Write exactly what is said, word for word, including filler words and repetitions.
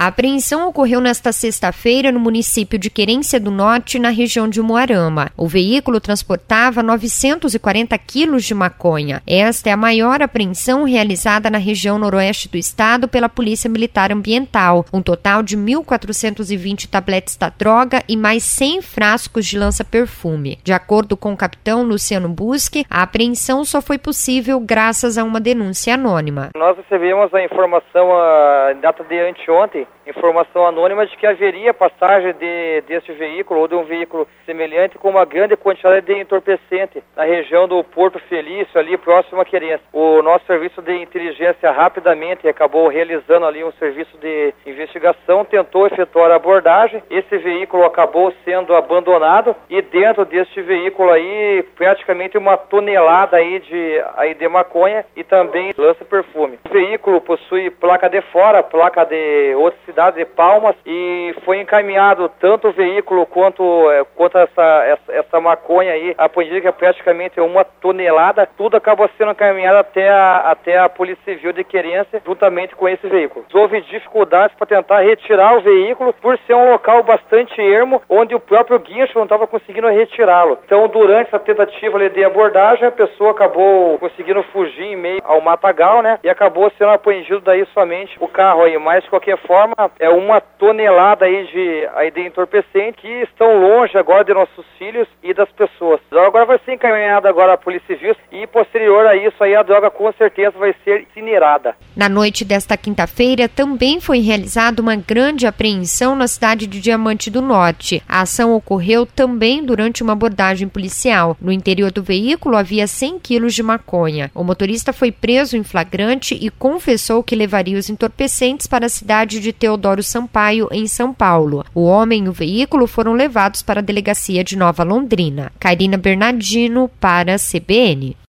A apreensão ocorreu nesta sexta-feira no município de Querência do Norte, na região de Umuarama. O veículo transportava novecentos e quarenta quilos de maconha. Esta é a maior apreensão realizada na região noroeste do estado pela Polícia Militar Ambiental. Um total de mil quatrocentos e vinte tabletes da droga e mais cem frascos de lança-perfume. De acordo com o capitão Luciano Busque, a apreensão só foi possível graças a uma denúncia anônima. Nós recebemos a informação, em data de anteontem, informação anônima de que haveria passagem de, deste veículo ou de um veículo semelhante com uma grande quantidade de entorpecente na região do Porto Felício, ali próximo a Querência. O nosso serviço de inteligência rapidamente acabou realizando ali um serviço de investigação, tentou efetuar a abordagem. Esse veículo acabou sendo abandonado e dentro deste veículo aí praticamente uma tonelada aí de, aí de maconha e também lança-perfume. O veículo possui placa de fora, placa de outra cidade de Palmas, e foi encaminhado tanto o veículo quanto, quanto essa, essa, essa maconha aí, apreendida que é praticamente uma tonelada, tudo acabou sendo encaminhado até a, até a Polícia Civil de Querência, juntamente com esse veículo. Houve dificuldades para tentar retirar o veículo, por ser um local bastante ermo, onde o próprio guincho não estava conseguindo retirá-lo. Então, durante essa tentativa ali de abordagem, a pessoa acabou conseguindo fugir em meio ao matagal, né? E acabou sendo apreendido daí somente o carro aí. Mas, de qualquer forma, é uma tonelada aí de, aí de entorpecente que estão longe agora de nossos filhos e das pessoas. Agora vai ser encaminhada agora a Polícia Civil e, posterior a isso, aí a droga com certeza vai ser incinerada. Na noite desta quinta-feira, também foi realizada uma grande apreensão na cidade de Diamante do Norte. A ação ocorreu também durante uma abordagem policial. No interior do veículo havia cem quilos de maconha. O motorista foi preso em flagrante e confessou que levaria os entorpecentes para a cidade de Teodoro Sampaio, em São Paulo. O homem e o veículo foram levados para a delegacia de Nova Londrina. Karina Bernardino, para a C B N.